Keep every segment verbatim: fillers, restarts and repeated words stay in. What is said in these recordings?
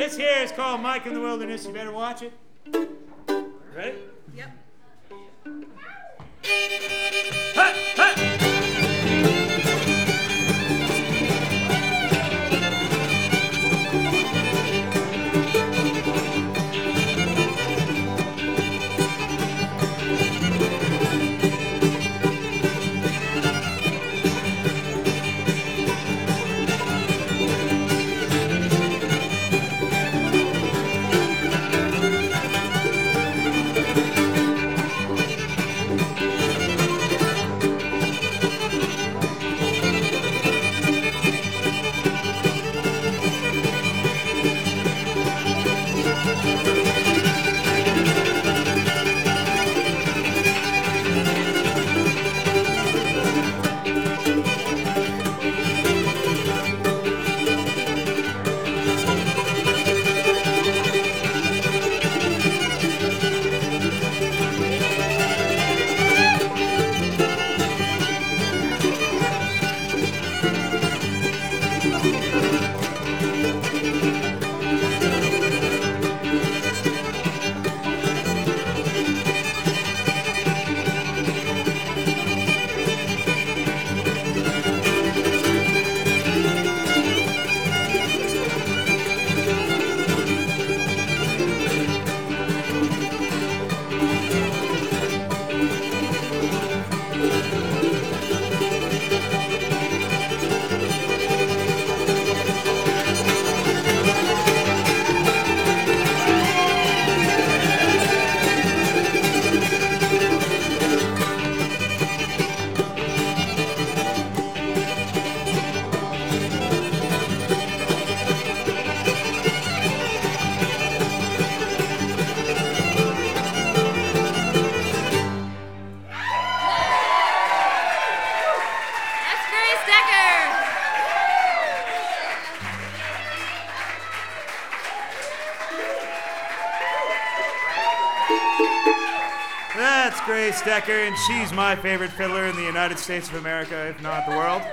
This here is called Mike in the Wilderness. You better watch it. Ready? Yep. Ha, ha. That's Grace Decker, and she's my favorite fiddler in the United States of America, if not the world.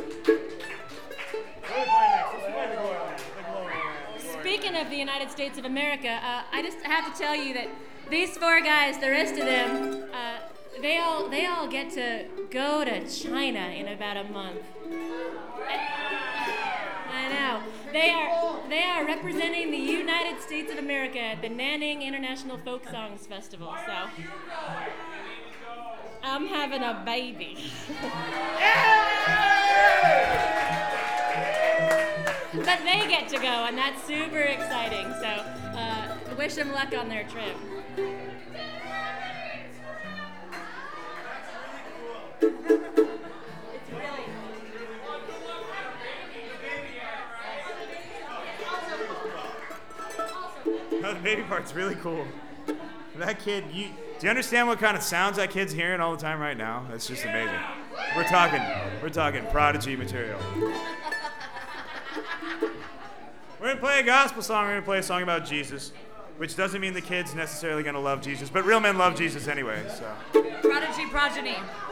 Speaking of the United States of America, uh, I just have to tell you that these four guys, the rest of them, uh, they all they all get to go to China in about a month. I know. They are they are representing the United States of America at the Nanning International Folk Songs Festival. So I'm having a baby. But they get to go, and that's super exciting. So uh, wish them luck on their trip. Oh, the baby part's really cool. That kid, you, do you understand what kind of sounds that kid's hearing all the time right now? That's just amazing. We're talking, we're talking prodigy material. We're gonna play a gospel song. We're gonna play a song about Jesus, which doesn't mean the kid's necessarily gonna love Jesus, but real men love Jesus anyway. So. Prodigy progeny.